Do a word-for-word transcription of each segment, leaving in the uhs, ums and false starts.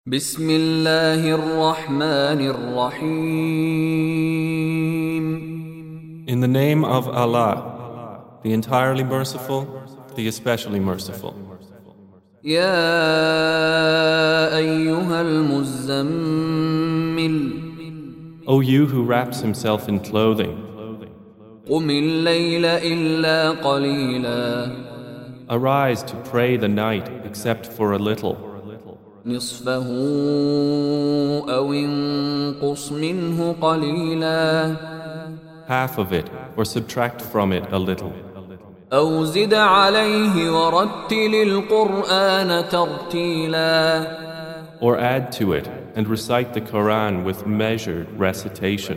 بسم الله الرحمن الرحيم. In the name of Allah, the entirely merciful, the especially merciful. يا أيها المزمل O you who wraps himself in clothing, قم الليل إلا قليلا arise to pray the night except for a little. نصفه أو انقص منه قليلا Half of it, or subtract from it a little. أو زد عليه ورتل القرآن ترتيلا Or add to it and recite the Quran with measured recitation.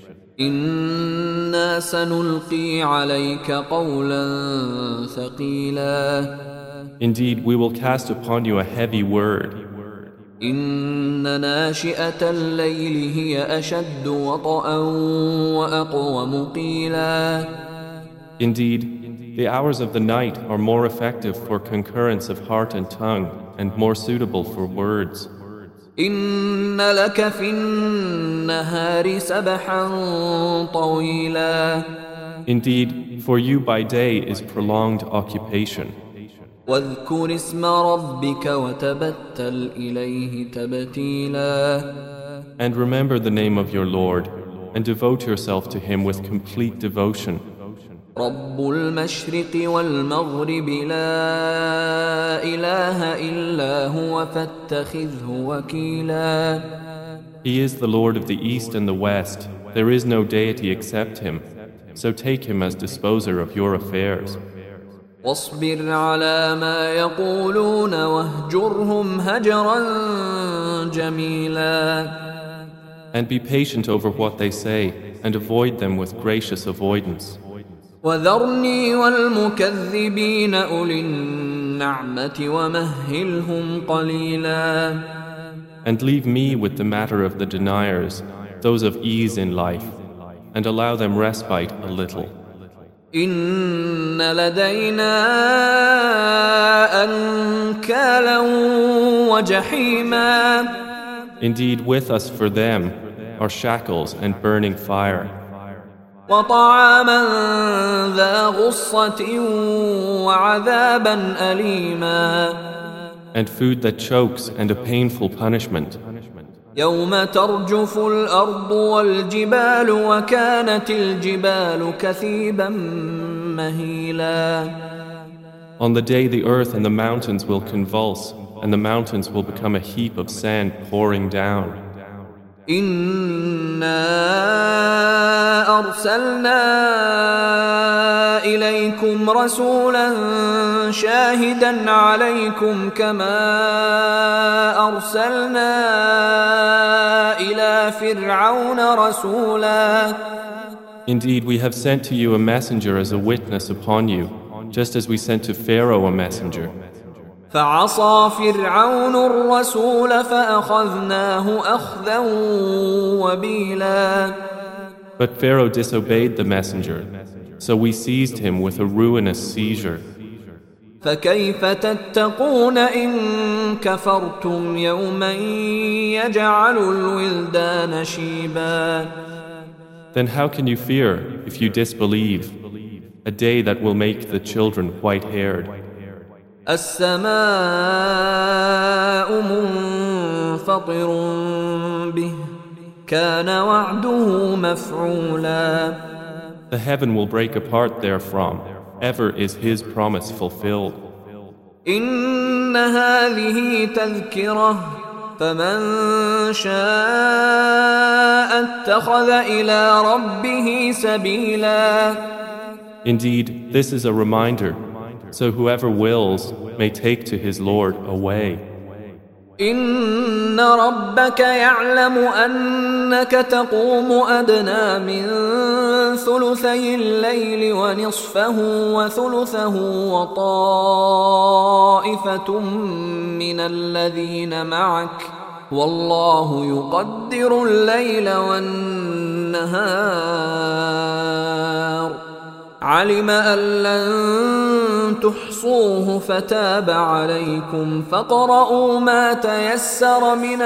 إنا سنلقي عليك قولا ثقيلا Indeed, we will cast upon you a heavy word. إن ناشئة الليل هي أشد وطئا وأقوم قيلا Indeed, the hours of the night are more effective for concurrence of heart and tongue and more suitable for words. إن لك في النهار سبحا طويلا Indeed, for you by day is prolonged occupation. واذكر اسم ربك وتبتل إليه تبتيلا And remember the name of your Lord and devote yourself to Him with complete devotion. رب المشرق والمغرب لا إله إلا هو فاتخذه وكيلا He is the Lord of the East and the West. There is no deity except Him. So take Him as disposer of your affairs. واصبر على ما يقولون واهجرهم هجرا جميلا And be patient over what they say and avoid them with gracious avoidance. وذرني والمكذبين أولي النعمة ومهلهم قليلا And leave me with the matter of the deniers, those of ease in life, and allow them respite a little. إن لدينا أنكالا وجحيما Indeed, with us for them are shackles and burning fire, وطعاما ذا غصة وعذابا أليما and food that chokes and a painful punishment. يوم ترجف الأرض والجبال وكانت الجبال كثيبا مهيلا On the day the earth and the mountains will convulse, and the mountains will become a heap of sand pouring down. إنا أرسلنا إليكم رسولا شاهدا عليكم كما أرسلنا إلى فرعون رسولا Indeed, we have sent to you a messenger as a witness upon you, just as we sent to Pharaoh a messenger. فعصى فرعون الرسول فأخذناه أخذا وبيلا But Pharaoh disobeyed the messenger, so we seized him with a ruinous seizure. فكيف تتقون إن كفرتم يوما يجعل الولدان شيبا Then how can you fear, if you disbelieve, a day that will make the children white-haired? السماء منفطر به كان وعده مفعولا The heaven will break apart therefrom. Ever is His promise fulfilled. إن هذه تذكرة فمن شاء اتخذ إلى ربه سبيلا Indeed, this is a reminder, so whoever wills may take to his Lord a way. إن ربك يعلم أنك تقوم أدنى من ثلثي الليل ونصفه وثلثه وطائفة من الذين معك والله يقدر الليل والنهار علم أن لن تحصوه فتاب عليكم فاقرؤوا ما تيسر من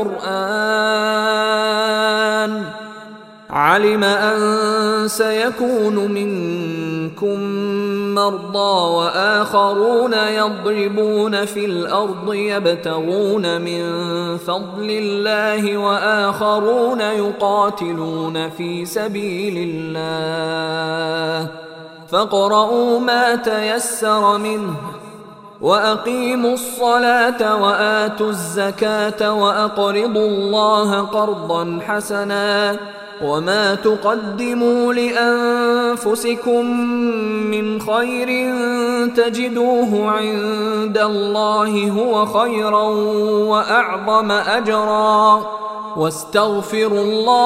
القرآن علم أن سيكون منكم مرضى وآخرون يضربون في الأرض يبتغون من فضل الله وآخرون يقاتلون في سبيل الله فاقرؤوا ما تيسر منه وأقيموا الصلاة وآتوا الزكاة وأقرضوا الله قرضا حسنا وما تقدموا لأنفسكم من خير تجدوه عند الله هو خيرا وأعظم أجرا واستغفروا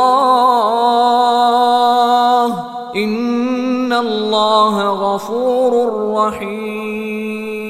الله إن الله غفور رحيم.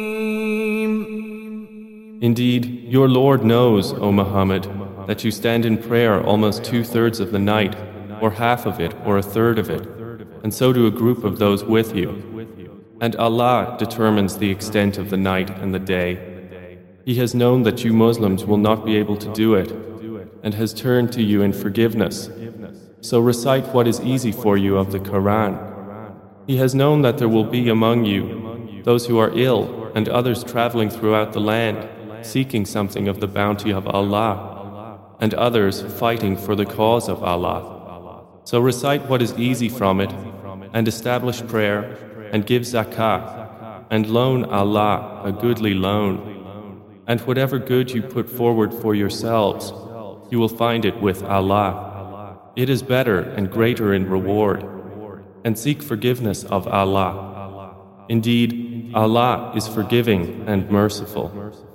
Indeed, your Lord knows, O Muhammad, that you stand in prayer almost two-thirds of the night, or half of it, or a third of it, and so do a group of those with you. And Allah determines the extent of the night and the day. He has known that you Muslims will not be able to do it, and has turned to you in forgiveness. So recite what is easy for you of the Quran. He has known that there will be among you those who are ill and others traveling throughout the land, seeking something of the bounty of Allah, and others fighting for the cause of Allah. So recite what is easy from it, and establish prayer, and give zakah, and loan Allah a goodly loan. And whatever good you put forward for yourselves, you will find it with Allah. It is better and greater in reward. And seek forgiveness of Allah. Indeed, Allah is forgiving and merciful.